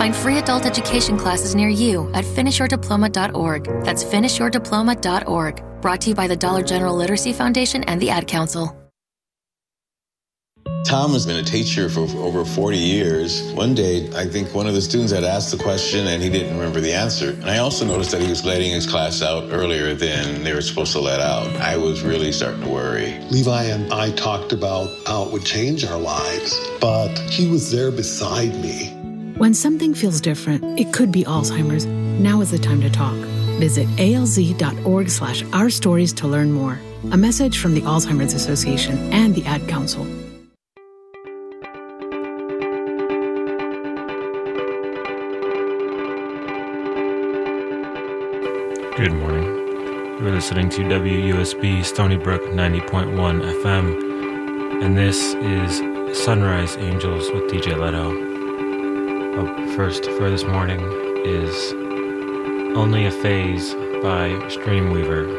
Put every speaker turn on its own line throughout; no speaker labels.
Find free adult education classes near you at finishyourdiploma.org. That's finishyourdiploma.org. Brought to you by the Dollar General Literacy Foundation and the Ad Council.
Tom has been a teacher for over 40 years. One day, I think one of the students had asked the question and he didn't remember the answer. And I also noticed that he was letting his class out earlier than they were supposed to let out. I was really starting to worry.
Levi and I talked about how it would change our lives, but he was there beside me.
When something feels different, it could be Alzheimer's. Now is the time to talk. Visit alz.org/ourstories to learn more. A message from the Alzheimer's Association and the Ad Council.
Good morning. You're listening to WUSB Stony Brook 90.1 FM, and this is Sunrise Angels with DJ Leto. Up first for this morning is Only a Phase by Streamweaver.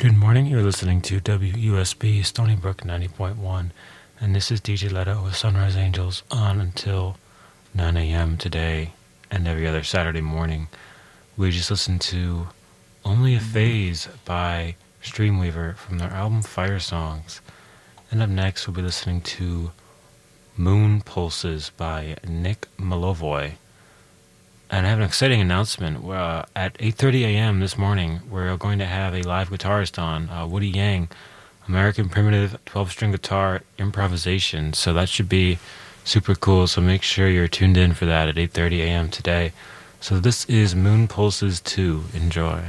Good morning, you're listening to WUSB Stony Brook 90.1, and this is DJ Leto with Sunrise Angels on until 9 a.m. today and every other Saturday morning. We just listened to Only a Phase by Streamweaver from their album Fire Songs. And up next, we'll be listening to Moon Pulses by Nick Malovoy. And I have an exciting announcement. At 8:30 a.m. this morning, we're going to have a live guitarist on, Woody Yang, American Primitive 12-string guitar improvisation. So that should be super cool. So make sure you're tuned in for that at 8:30 a.m. today. So this is Moon Pulses 2. Enjoy.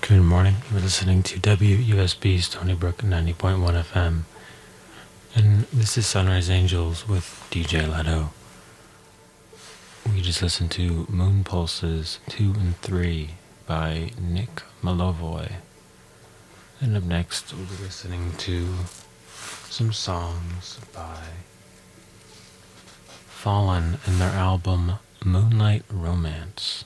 Good morning. You're listening to WUSB Stony Brook 90.1 FM. And this is Sunrise Angels with DJ Leto. We just listened to Moon Pulses 2 and 3 by Nick Malovoy. And up next, we'll be listening to some songs by Fallen and their album Moonlight Romance.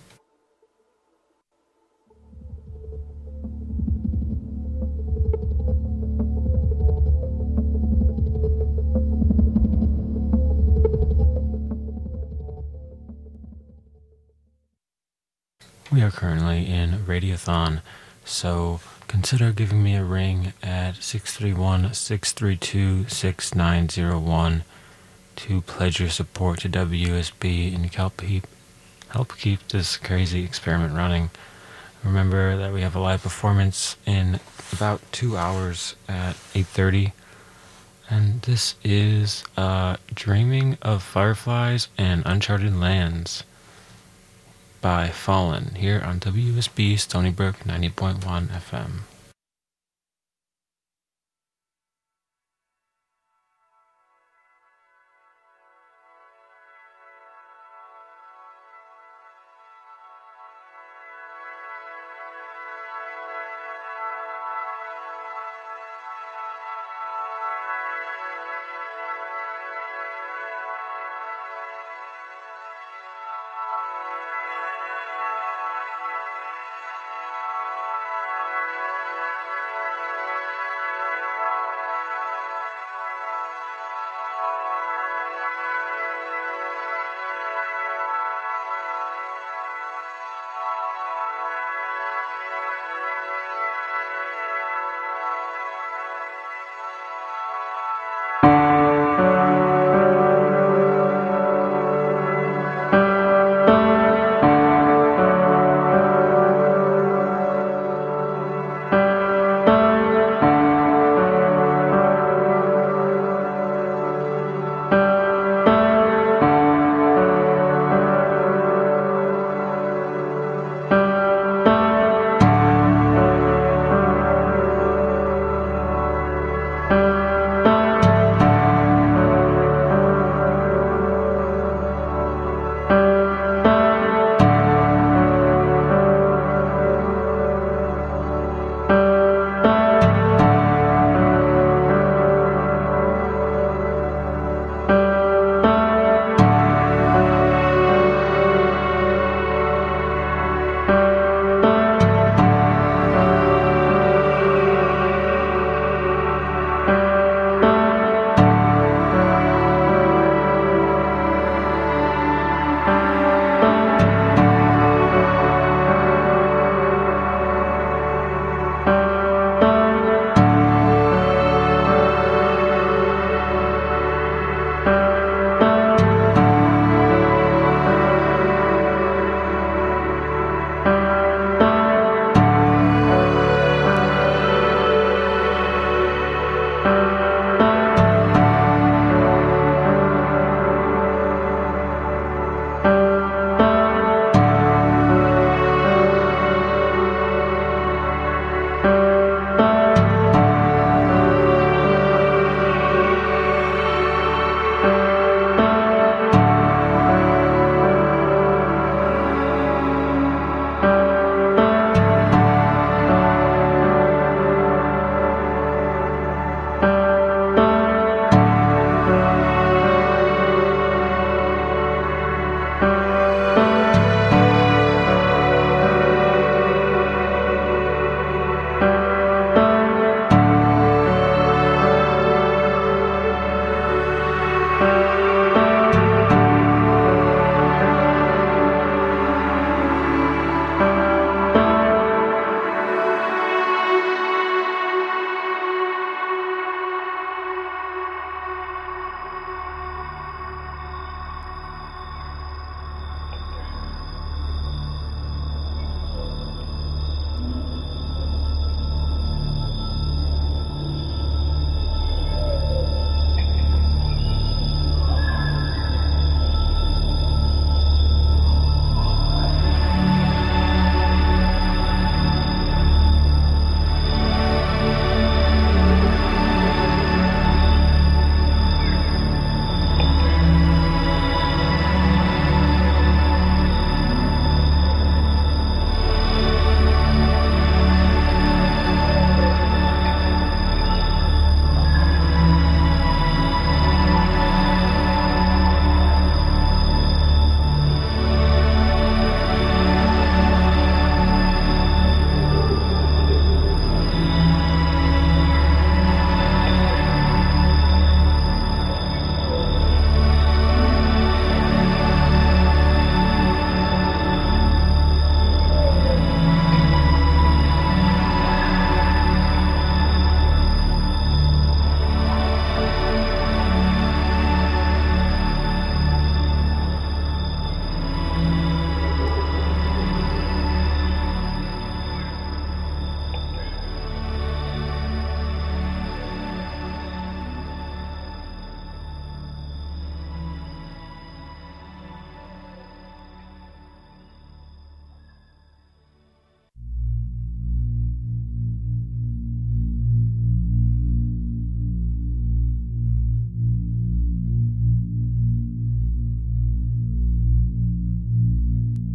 We are currently in Radiothon, so consider giving me a ring at 631-632-6901 to pledge your support to WUSB and help keep this crazy experiment running. Remember that we have a live performance in about 2 hours at 8:30, and this is Dreaming of Fireflies and Uncharted Lands by Fallen here on WUSB Stony Brook 90.1 FM.